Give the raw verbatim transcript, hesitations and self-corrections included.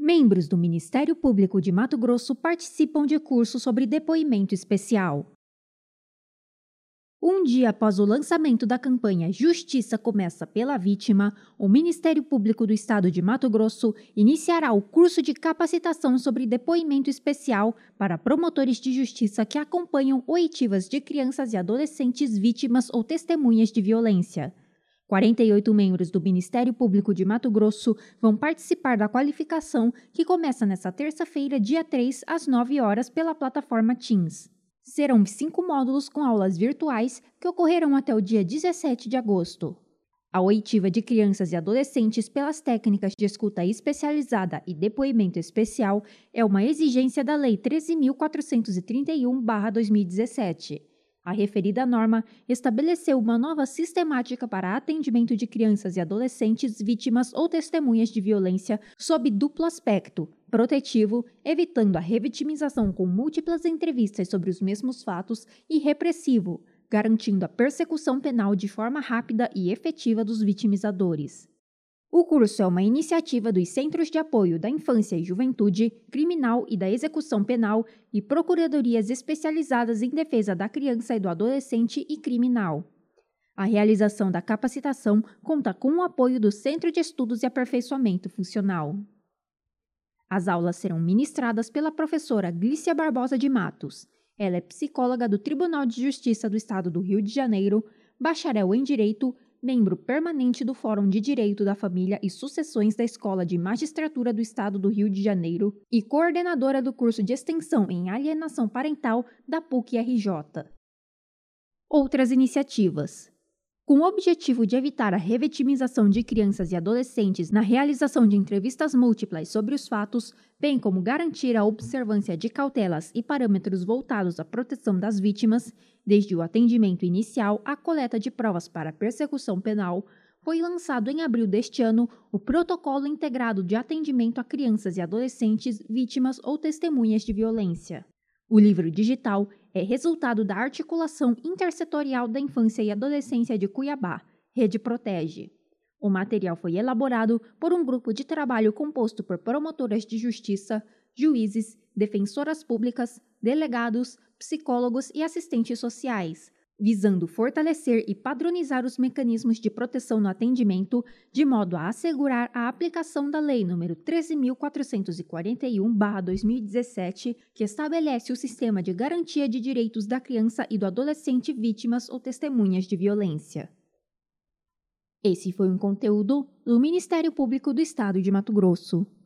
Membros do Ministério Público de Mato Grosso participam de curso sobre depoimento especial. Um dia após o lançamento da campanha Justiça Começa pela Vítima, o Ministério Público do Estado de Mato Grosso iniciará o curso de capacitação sobre depoimento especial para promotores de justiça que acompanham oitivas de crianças e adolescentes vítimas ou testemunhas de violência. quarenta e oito membros do Ministério Público de Mato Grosso vão participar da qualificação que começa nesta terça-feira, dia três, às nove horas, pela plataforma Teams. Serão cinco módulos com aulas virtuais que ocorrerão até o dia dezessete de agosto. A oitiva de crianças e adolescentes pelas técnicas de escuta especializada e depoimento especial é uma exigência da Lei treze mil quatrocentos e trinta e um barra dois mil e dezessete. A referida norma estabeleceu uma nova sistemática para atendimento de crianças e adolescentes vítimas ou testemunhas de violência sob duplo aspecto, protetivo, evitando a revitimização com múltiplas entrevistas sobre os mesmos fatos, e repressivo, garantindo a persecução penal de forma rápida e efetiva dos vitimizadores. O curso é uma iniciativa dos Centros de Apoio da Infância e Juventude, Criminal e da Execução Penal e Procuradorias Especializadas em Defesa da Criança e do Adolescente e Criminal. A realização da capacitação conta com o apoio do Centro de Estudos e Aperfeiçoamento Funcional. As aulas serão ministradas pela professora Glícia Barbosa de Matos. Ela é psicóloga do Tribunal de Justiça do Estado do Rio de Janeiro, bacharel em Direito, membro permanente do Fórum de Direito da Família e Sucessões da Escola de Magistratura do Estado do Rio de Janeiro e coordenadora do curso de extensão em alienação parental da P U C-R J. Outras iniciativas. Com o objetivo de evitar a revitimização de crianças e adolescentes na realização de entrevistas múltiplas sobre os fatos, bem como garantir a observância de cautelas e parâmetros voltados à proteção das vítimas, desde o atendimento inicial à coleta de provas para persecução penal, foi lançado em abril deste ano o Protocolo Integrado de Atendimento a Crianças e Adolescentes vítimas ou testemunhas de violência. O livro digital é resultado da Articulação Intersetorial da Infância e Adolescência de Cuiabá, Rede Protege. O material foi elaborado por um grupo de trabalho composto por promotoras de justiça, juízes, defensoras públicas, delegados, psicólogos e assistentes sociais, visando fortalecer e padronizar os mecanismos de proteção no atendimento, de modo a assegurar a aplicação da Lei nº treze mil quatrocentos e quarenta e um barra dois mil e dezessete, que estabelece o sistema de garantia de direitos da criança e do adolescente vítimas ou testemunhas de violência. Esse foi um conteúdo do Ministério Público do Estado de Mato Grosso.